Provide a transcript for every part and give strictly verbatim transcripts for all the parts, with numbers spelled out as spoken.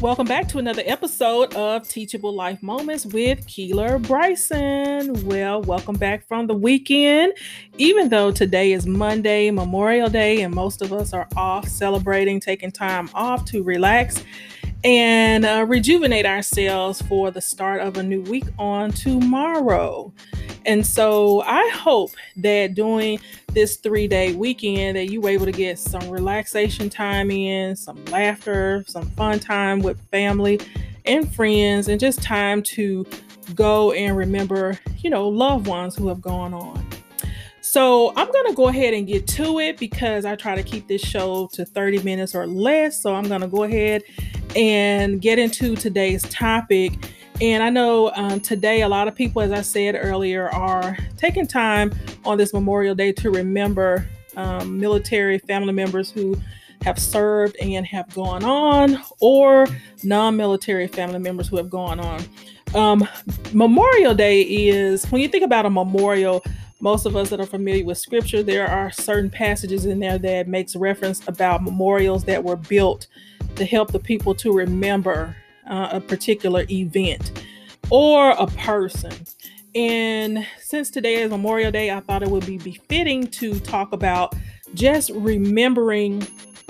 Welcome back to another episode of Teachable Life Moments with Keeler Bryson. Well, welcome back from the weekend. Even though today is Monday, Memorial Day, and most of us are off celebrating, taking time off to relax and uh, rejuvenate ourselves for the start of a new week on tomorrow. And so I hope that during this three-day weekend that you were able to get some relaxation time in, some laughter, some fun time with family and friends, and just time to go and remember, you know, loved ones who have gone on. So I'm going to go ahead and get to it because I try to keep this show to thirty minutes or less. So I'm going to go ahead and get into today's topic. And I know um, today a lot of people, as I said earlier, are taking time on this Memorial Day to remember um, military family members who have served and have gone on, or non-military family members who have gone on. Um, Memorial Day is, when you think about a memorial, most of us that are familiar with scripture, there are certain passages in there that makes reference about memorials that were built to help the people to remember uh, a particular event or a person. And since today is Memorial Day, I thought it would be befitting to talk about just remembering,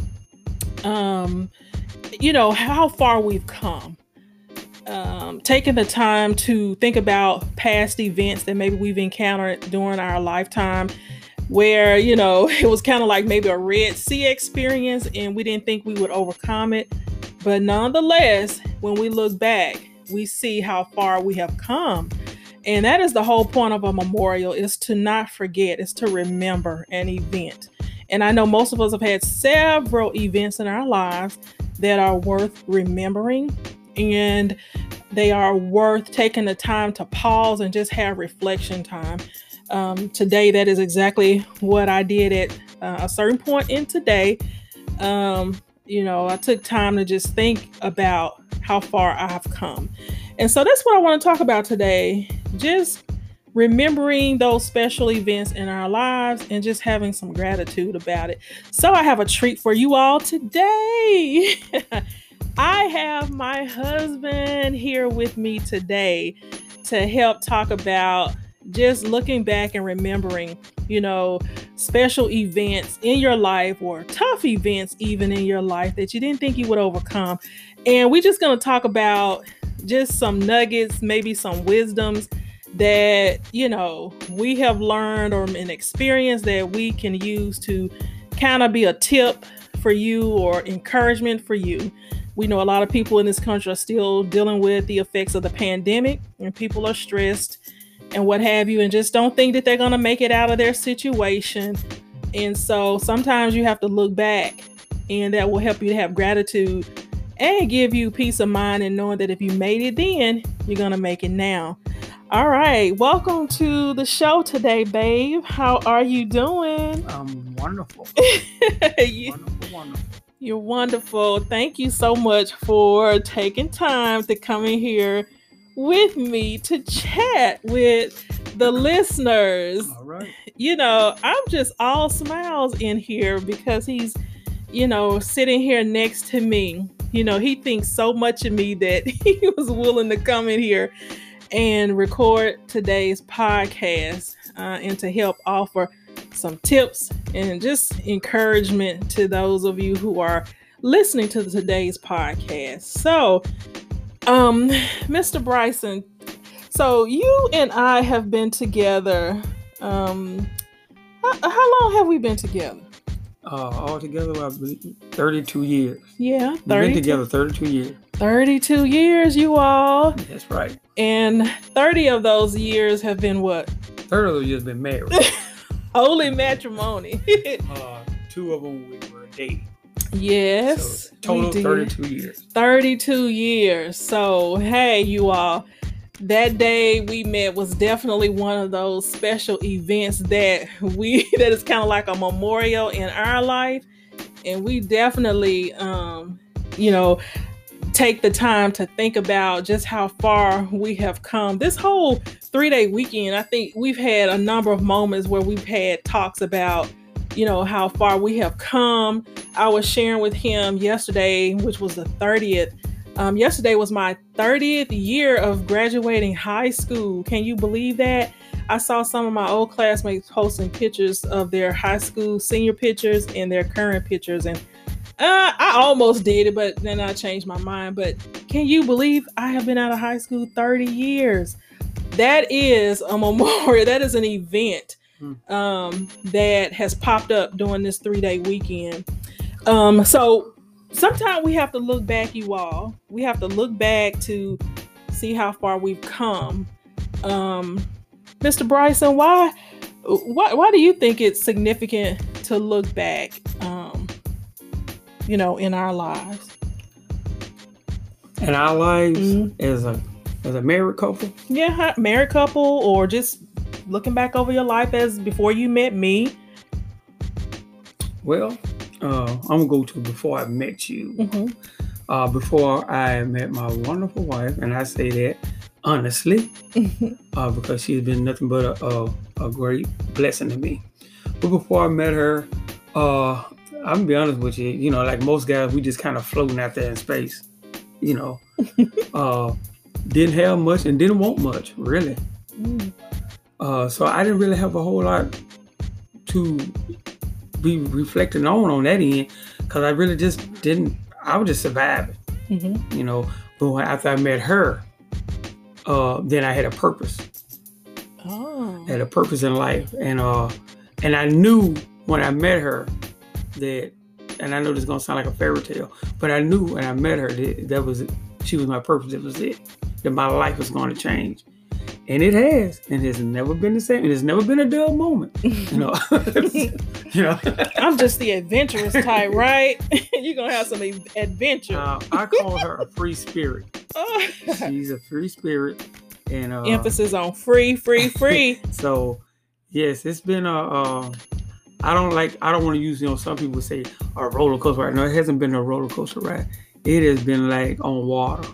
um, you know, how far we've come. Um, taking the time to think about past events that maybe we've encountered during our lifetime where, you know, it was kind of like maybe a Red Sea experience and we didn't think we would overcome it. But nonetheless, when we look back, we see how far we have come. And that is the whole point of a memorial, is to not forget, is to remember an event. And I know most of us have had several events in our lives that are worth remembering, and they are worth taking the time to pause and just have reflection time. Um, today, that is exactly what I did at uh, a certain point in today. Um, you know, I took time to just think about how far I've come. And so that's what I want to talk about today. Just remembering those special events in our lives and just having some gratitude about it. So I have a treat for you all today. I have my husband here with me today to help talk about just looking back and remembering, you know, special events in your life or tough events even in your life that you didn't think you would overcome. And we're just going to talk about just some nuggets, maybe some wisdoms that, you know, we have learned or an experience that we can use to kind of be a tip for you or encouragement for you. We know a lot of people in this country are still dealing with the effects of the pandemic, and people are stressed and what have you, and just don't think that they're going to make it out of their situation. And so sometimes you have to look back, and that will help you to have gratitude and give you peace of mind in knowing that if you made it then, you're going to make it now. All right. Welcome to the show today, babe. How are you doing? Um, wonderful. you, wonderful, wonderful. You're wonderful. Thank you so much for taking time to come in here with me to chat with the listeners. All right. You know, I'm just all smiles in here because he's, you know, sitting here next to me. You know, he thinks so much of me that he was willing to come in here and record today's podcast uh, and to help offer some tips and just encouragement to those of you who are listening to today's podcast. So, um, Mister Bryson, so you and I have been together. Um, how, how long have we been together? Uh, altogether, I believe thirty-two years. Yeah, We've been together thirty-two years. thirty-two years, you all. That's right. And thirty of those years have been what? thirty of those years been married. Holy matrimony. uh, two of them we were dating. Yes. So total thirty-two years. thirty-two years. So, hey, you all. That day we met was definitely one of those special events that we, that is kind of like a memorial in our life. And we definitely, um, you know, take the time to think about just how far we have come. This whole three-day weekend, I think we've had a number of moments where we've had talks about, you know, how far we have come. I was sharing with him yesterday, which was the thirtieth Um, yesterday was my thirtieth year of graduating high school. Can you believe that? I saw some of my old classmates posting pictures of their high school senior pictures and their current pictures. And uh, I almost did it, but then I changed my mind. But can you believe I have been out of high school thirty years? That is a memorial. That is an event um, that has popped up during this three-day weekend. Um, so sometimes we have to look back, you all. We have to look back to see how far we've come. Um, Mister Bryson, why, why, why do you think it's significant to look back, um, you know, in our lives? In our lives, Mhm. as a as a married couple, Yeah, married couple, or just looking back over your life as before you met me. well, uh, I'm gonna go to before I met you. Mm-hmm. Uh, before I met my wonderful wife, and I say that honestly, uh, because she's been nothing but a, a, a great blessing to me. But before I met her, uh, I'm gonna be honest with you, you know, like most guys, we just kind of floating out there in space, you know. uh, didn't have much and didn't want much, really. Mm. Uh, so I didn't really have a whole lot to be reflecting on on that end, because I really just didn't, I was just surviving, Mm-hmm. you know. But when, after I met her, uh, then I had a purpose. Oh. I had a purpose in life. And uh, and I knew when I met her that, and I know this is going to sound like a fairy tale, but I knew when I met her that, that was, she was my purpose. That was it. That my life was going to change. And it has. And it's never been the same. And it's never been a dull moment. You know. you know. I'm just the adventurous type, right? You're going to have some e- adventure. Uh, I call her a free spirit. Oh. She's a free spirit. And uh, Emphasis on free, free, free. So, yes, it's been a, uh, I don't like, I don't want to use, you know, some people say a roller coaster ride. No, it hasn't been a roller coaster ride. It has been like on water.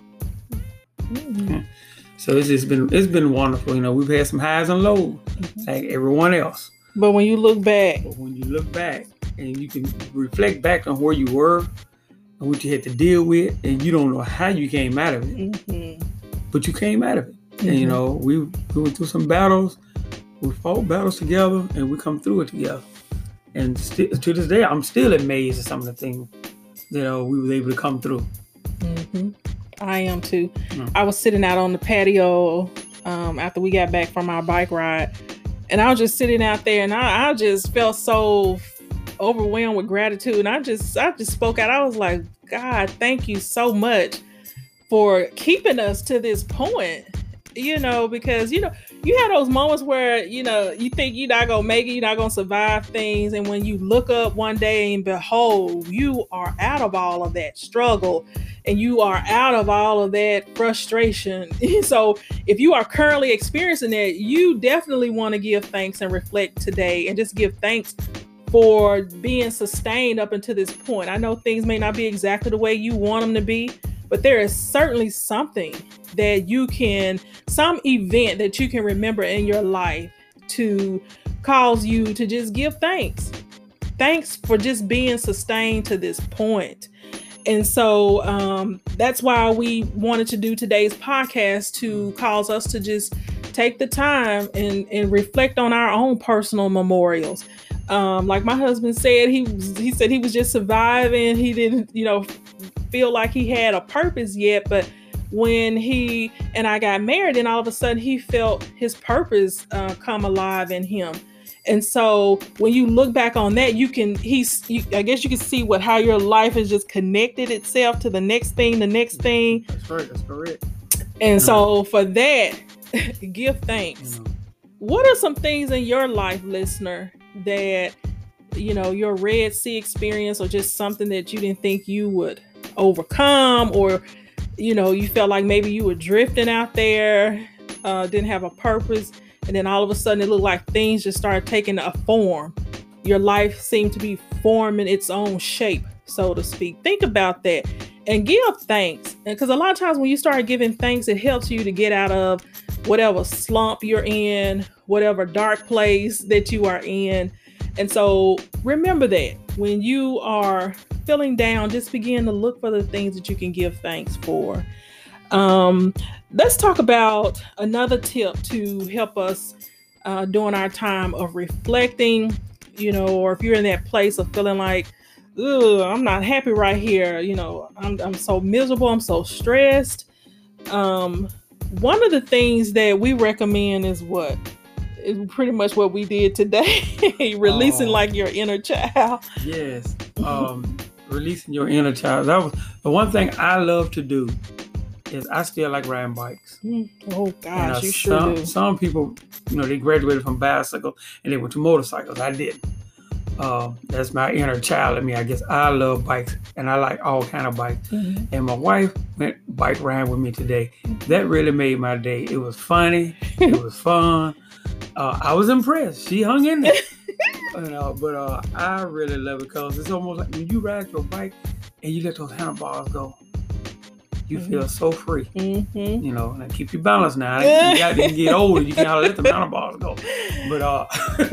Mm-hmm. So it's just been, it's been wonderful. You know, we've had some highs and lows, Mm-hmm. like everyone else. But when you look back, But when you look back and you can reflect back on where you were and what you had to deal with, and you don't know how you came out of it, mm-hmm. but you came out of it. Mm-hmm. And, you know, we, we went through some battles, we fought battles together, and we come through it together. And st- to this day, I'm still amazed at some of the things that uh, we were able to come through. Mm-hmm. I am too. Mm. I was sitting out on the patio um, after we got back from our bike ride, and I was just sitting out there, and I, I just felt so overwhelmed with gratitude. And I just, I just spoke out. I was like, God, thank you so much for keeping us to this point. You know, because, you know, you have those moments where, you know, you think you're not going to make it, you're not going to survive things. And when you look up one day and behold, you are out of all of that struggle and you are out of all of that frustration. So if you are currently experiencing that, you definitely want to give thanks and reflect today and just give thanks for being sustained up until this point. I know things may not be exactly the way you want them to be, but there is certainly something that you can, some event that you can remember in your life to cause you to just give thanks. Thanks for just being sustained to this point. And so um, that's why we wanted to do today's podcast, to cause us to just take the time and, and reflect on our own personal memorials. Um, like my husband said, he was, he said he was just surviving. He didn't, you know, feel like he had a purpose yet, but when he and I got married, and all of a sudden he felt his purpose uh, come alive in him. And so when you look back on that, you can, he's, you, I guess you can see what, how your life has just connected itself to the next thing, the next thing. That's right. That's correct. And so for that, give thanks. Mm. What are some things in your life, listener, that, you know, your Red Sea experience, or just something that you didn't think you would overcome, or, you know, you felt like maybe you were drifting out there, uh, didn't have a purpose, and then all of a sudden it looked like things just started taking a form. Your life seemed to be forming its own shape, so to speak. Think about that and give thanks. Because a lot of times when you start giving thanks, it helps you to get out of whatever slump you're in, whatever dark place that you are in. And so remember that when you are feeling down, just begin to look for the things that you can give thanks for. Um, let's talk about another tip to help us uh, during our time of reflecting, you know, or if you're in that place of feeling like, ugh, I'm not happy right here, you know, I'm, I'm so miserable, I'm so stressed. Um, one of the things that we recommend is what? Is pretty much what we did today, releasing Oh. like your inner child. Yes. Um, releasing your inner child. That was the one thing I love to do. Is I still like riding bikes. Mm, Oh And gosh, uh, you sure some do. some people, you know, they graduated from bicycle and they went to motorcycles. I didn't. Um, that's my inner child in me. I guess I love bikes and I like all kind of bikes. Mhm. And my wife went bike riding with me today. That really made my day. It was funny. It was fun. Uh, I was impressed. She hung in there. You know, but uh, I really love it because it's almost like when you ride your bike and you let those handlebars go, you Mhm. feel so free. Mhm. You know, and keep your balance now. You got to get older. You can't let the handlebars go. But uh,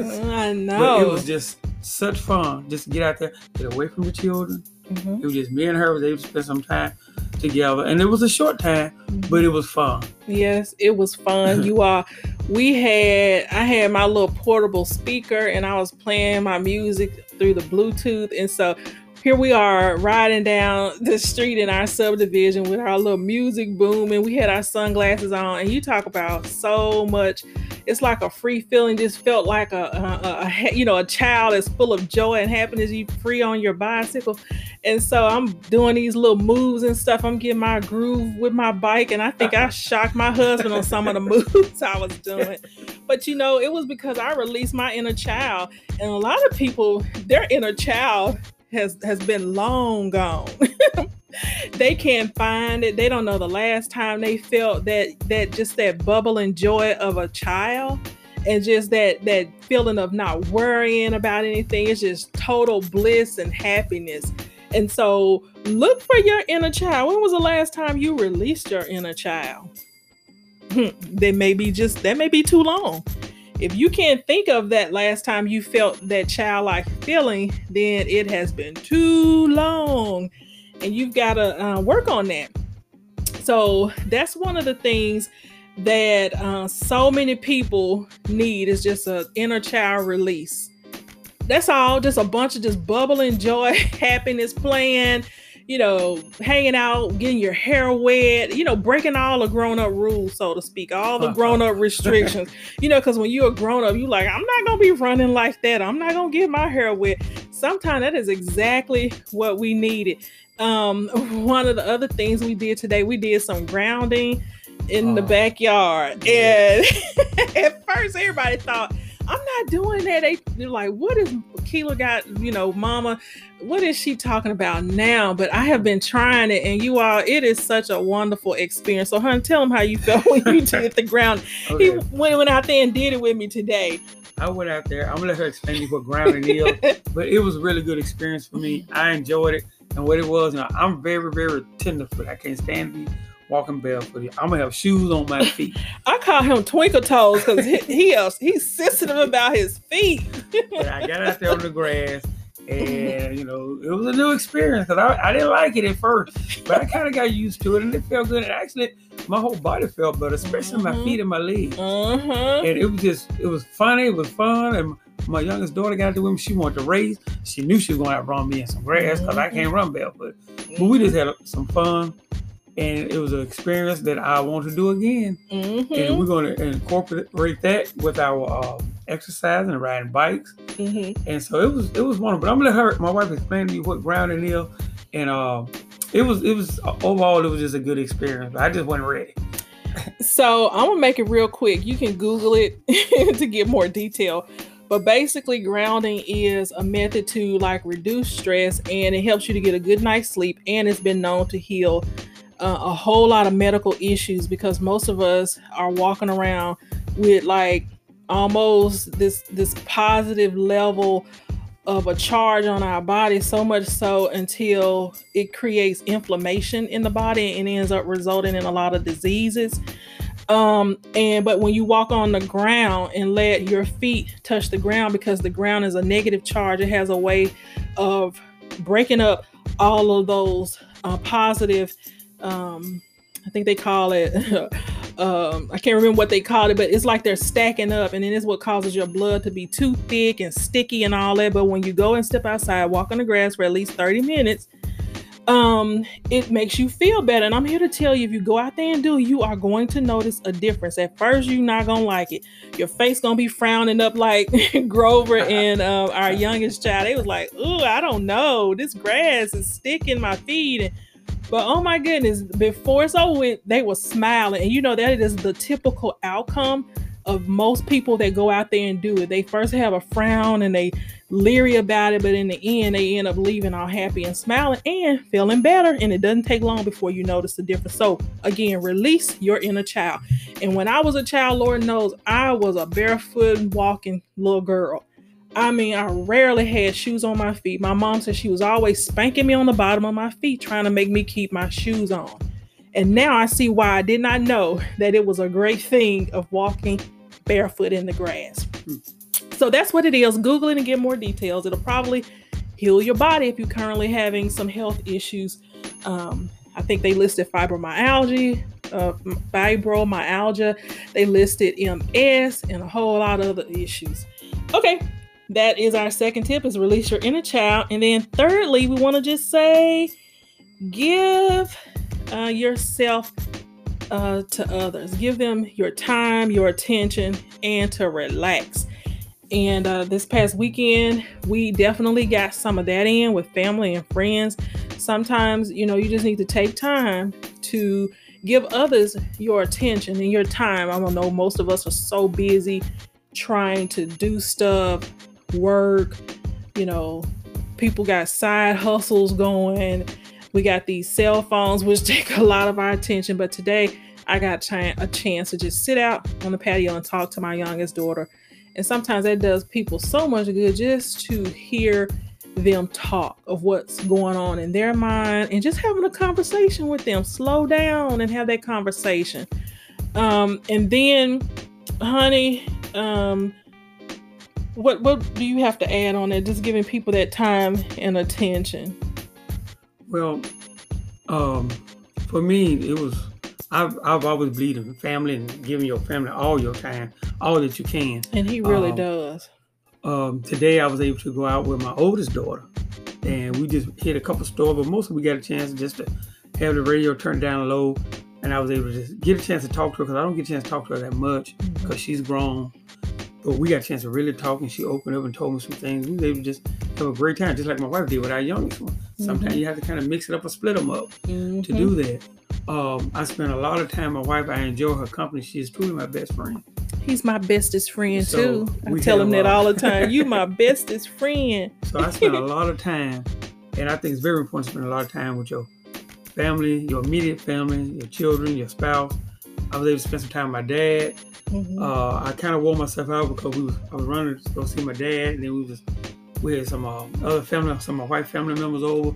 I know. but it was just such fun. Just to get out there, get away from the children. Mhm. It was just me and her was able to spend some time together, and it was a short time, but it was fun. Yes, it was fun. You all, we had, I had my little portable speaker and I was playing my music through the Bluetooth. And so here we are riding down the street in our subdivision with our little music booming. We had our sunglasses on, and you talk about so much. It's like a free feeling. Just felt like a, a, a, a you know, a child is full of joy and happiness. You free on your bicycle. And so I'm doing these little moves and stuff. I'm getting my groove with my bike. And I think I shocked my husband on some of the moves I was doing. But, you know, it was because I released my inner child. And a lot of people, their inner child has, has been long gone. They can't find it. They don't know the last time they felt that, that just that bubbling joy of a child. And just that that feeling of not worrying about anything. It's just total bliss and happiness. And so look for your inner child. When was the last time you released your inner child? That may be just, that may be too long. If you can't think of that last time you felt that childlike feeling, then it has been too long. And you've got to uh, work on that. So that's one of the things that uh, so many people need is just an inner child release. That's all, just a bunch of just bubbling joy, happiness, playing, you know, hanging out, getting your hair wet, you know, breaking all the grown-up rules, so to speak, all the grown-up restrictions, you know, because when you're a grown-up, you're like, I'm not going to be running like that. I'm not going to get my hair wet. Sometimes that is exactly what we needed. Um, one of the other things we did today, we did some grounding in Oh. the backyard. And at first, everybody thought, I'm not doing that. They, they're like, what is Keela got, you know, mama, what is she talking about now? But I have been trying it, and you all, it is such a wonderful experience. So, hun, tell them how you felt when you did the ground. Okay. He went, went out there and did it with me today. I went out there. I'm gonna let her explain to you what grounding is, but it was a really good experience for me. I enjoyed it, and what it was, you know, I'm very, very tenderfoot. I can't stand to be walking barefoot. I'm gonna have shoes on my feet. I call him Twinkle Toes because he, he else, he's sensitive about his feet. But I got out there on the grass, and you know, it was a new experience because I, I didn't like it at first, but I kind of got used to it, and it felt good. And actually, my whole body felt better, especially Mhm. my feet and my legs. Uh-huh. And it was just, it was funny, it was fun. And my youngest daughter got to with me. She wanted to race. She knew she was going to run me in some grass because I can't run barefoot. But we just had some fun. And it was an experience that I want to do again. Mm-hmm. And we're going to incorporate that with our uh, exercise and riding bikes. Mm-hmm. And so it was it was wonderful. But I'm going to let her, my wife, explain to you what grounding is. And uh, it was, it was overall, it was just a good experience. But I just wasn't ready. So I'm gonna make it real quick. You can Google it to get more detail. But basically, grounding is a method to like reduce stress, and it helps you to get a good night's sleep. And it's been known to heal uh, a whole lot of medical issues, because most of us are walking around with like almost this this positive level of a charge on our body, so much so until it creates inflammation in the body and ends up resulting in a lot of diseases. Um, and but when you walk on the ground and let your feet touch the ground, because the ground is a negative charge, it has a way of breaking up all of those uh, positive, um, I think they call it, um, I can't remember what they call it, but it's like they're stacking up, and then it's what causes your blood to be too thick and sticky and all that. But when you go and step outside, walk on the grass for at least thirty minutes, um, it makes you feel better. And I'm here to tell you, if you go out there and do, you are going to notice a difference. At first, you're not going to like it. Your face going to be frowning up like Grover and uh, our youngest child. They was like, ooh, I don't know. This grass is sticking my feet. And, but oh my goodness, before it's over with, they were smiling. And you know, that is the typical outcome of most people that go out there and do it. They first have a frown and they leery about it, but in the end, they end up leaving all happy and smiling and feeling better. And it doesn't take long before you notice the difference. So again, release your inner child. And when I was a child, Lord knows, I was a barefoot walking little girl. I mean, I rarely had shoes on my feet. My mom said she was always spanking me on the bottom of my feet, trying to make me keep my shoes on. And now I see why I did not know that it was a great thing of walking barefoot in the grass. So that's what it is. Google it and get more details. It'll probably heal your body if you're currently having some health issues. Um, I think they listed fibromyalgia, uh, fibromyalgia. They listed M S and a whole lot of other issues. Okay, that is our second tip, is release your inner child. And then thirdly, we want to just say, give uh, yourself uh, to others. Give them your time, your attention, and to relax. And uh, this past weekend, we definitely got some of that in with family and friends. Sometimes, you know, you just need to take time to give others your attention and your time. I don't know, most of us are so busy trying to do stuff, work, you know, people got side hustles going. We got these cell phones, which take a lot of our attention. But today I got a chance to just sit out on the patio and talk to my youngest daughter. And sometimes that does people so much good, just to hear them talk of what's going on in their mind and just having a conversation with them. Slow down and have that conversation. Um, and then, honey, um, what what do you have to add on that? Just giving people that time and attention. Well, um, for me, it was, I've, I've always believed in family and giving your family all your time, all that you can. And he really um, does. Um, today, I was able to go out with my oldest daughter, and we just hit a couple stores, but mostly we got a chance just to have the radio turned down low, and I was able to just get a chance to talk to her, because I don't get a chance to talk to her that much, because mm-hmm. she's grown. But we got a chance to really talk, and she opened up and told me some things. We were able to just have a great time, just like my wife did with our youngest one. Sometimes mm-hmm. you have to kind of mix it up or split them up mm-hmm. to do that. Um, I spent a lot of time with my wife. I enjoy her company. She is truly my best friend. He's my bestest friend, so too. I tell him that all the time. You my bestest friend. So I spent a lot of time, and I think it's very important to spend a lot of time with your family, your immediate family, your children, your spouse. I was able to spend some time with my dad. Mm-hmm. Uh, I kind of wore myself out because we was, I was running to go see my dad, and then we was we had some uh, other family, some of my white family members over,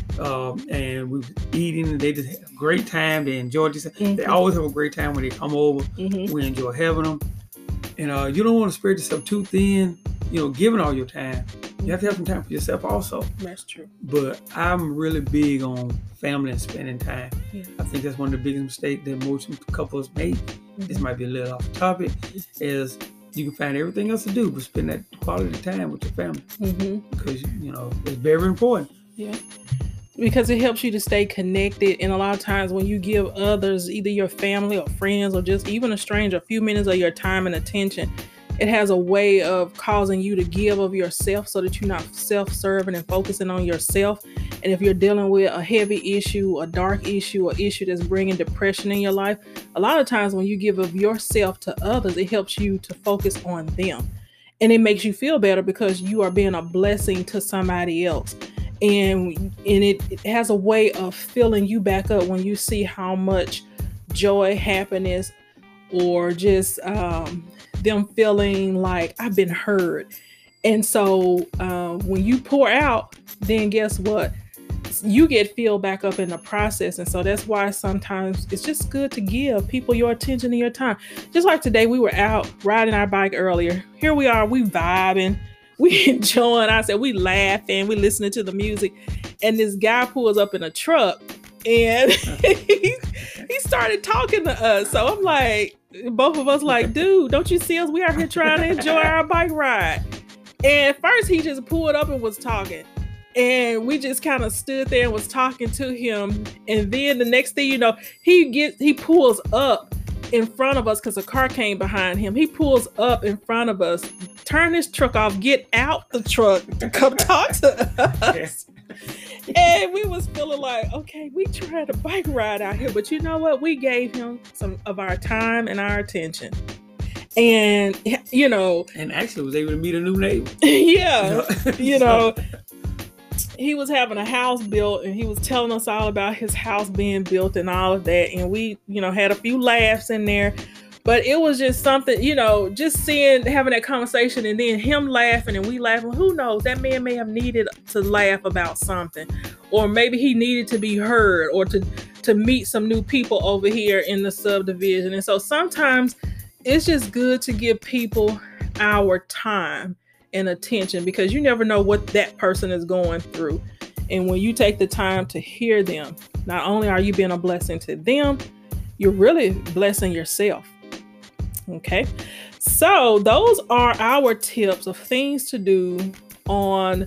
um, and we was eating. And they just had a great time. They enjoyed this. Mm-hmm. They always have a great time when they come over. Mm-hmm. We enjoy having them. And uh, you don't want to spread yourself too thin, you know, giving all your time. You have to have some time for yourself also. That's true. But I'm really big on family and spending time. Yeah. I think that's one of the biggest mistakes that most couples make. Mm-hmm. This might be a little off the topic, is you can find everything else to do, but spend that quality time with your family. Mm-hmm. Because, you know, it's very important. Yeah. Because it helps you to stay connected. And a lot of times when you give others, either your family or friends or just even a stranger, a few minutes of your time and attention, it has a way of causing you to give of yourself so that you're not self-serving and focusing on yourself. And if you're dealing with a heavy issue, a dark issue, an issue that's bringing depression in your life, a lot of times when you give of yourself to others, it helps you to focus on them. And it makes you feel better because you are being a blessing to somebody else. And, and it, it has a way of filling you back up when you see how much joy, happiness, or just um, them feeling like I've been heard. And so uh, when you pour out, then guess what? you get filled back up in the process. And so that's why sometimes it's just good to give people your attention and your time. Just like today, we were out riding our bike earlier. Here we are, we vibing, we enjoying. I said, we laughing, we listening to the music. And this guy pulls up in a truck and he, he started talking to us. So I'm like, both of us like, dude, don't you see us? We are here trying to enjoy our bike ride. And first he just pulled up and was talking. And we just kind of stood there and was talking to him. And then the next thing you know, he gets he pulls up in front of us because a car came behind him. He pulls up in front of us, turn his truck off, get out the truck to come talk to us. And we was feeling like, okay, we tried a bike ride out here, but you know what? We gave him some of our time and our attention. And, you know. And actually was able to meet a new neighbor. Yeah. You know. He was having a house built and he was telling us all about his house being built and all of that. And we, you know, had a few laughs in there, but it was just something, you know, just seeing, having that conversation and then him laughing and we laughing. Who knows? That man may have needed to laugh about something, or maybe he needed to be heard, or to, to meet some new people over here in the subdivision. And so sometimes it's just good to give people our time and attention, because you never know what that person is going through. And when you take the time to hear them, not only are you being a blessing to them, you're really blessing yourself. Okay. So those are our tips of things to do on,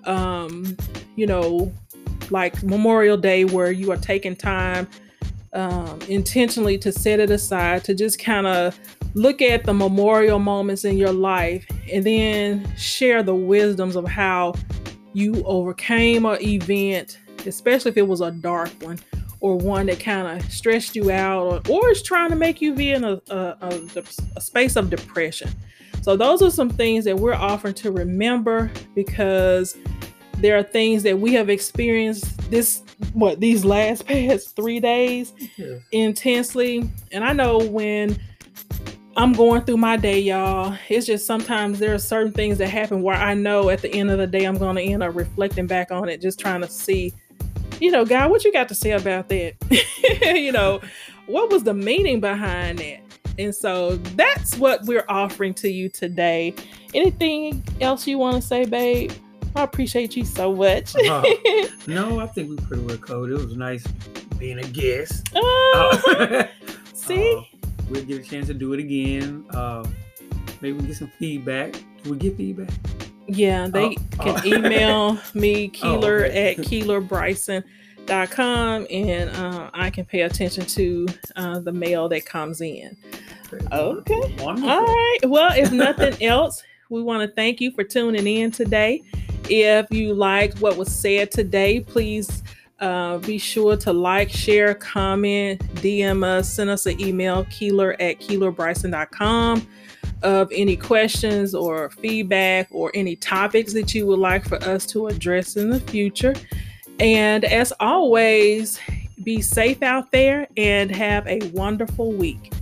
um, you know, like Memorial Day, where you are taking time um, intentionally to set it aside, to just kind of look at the memorial moments in your life and then share the wisdoms of how you overcame an event, especially if it was a dark one or one that kind of stressed you out, or, or is trying to make you be in a, a, a, a space of depression. So those are some things that we're offering to remember, because there are things that we have experienced this, what, these last past three days yeah. intensely. And I know when I'm going through my day, y'all, it's just sometimes there are certain things that happen where I know at the end of the day, I'm going to end up reflecting back on it, just trying to see, you know, God, what you got to say about that? You know, what was the meaning behind that? And so that's what we're offering to you today. Anything else you want to say, babe? I appreciate you so much. uh, no, I think we pretty well covered. It was nice being a guest. Uh, uh, see? Uh, we'll get a chance to do it again. Uh, maybe we get some feedback. Do we get feedback? Yeah, they oh, can oh. email me, Keeler, oh, okay. at keeler bryson dot com, and uh, I can pay attention to uh, the mail that comes in. Okay. Wonderful. All right. Well, if nothing else, we want to thank you for tuning in today. If you liked what was said today, please uh, be sure to like, share, comment, D M us, send us an email, Keeler at keeler bryson dot com, of any questions or feedback or any topics that you would like for us to address in the future. And as always, be safe out there and have a wonderful week.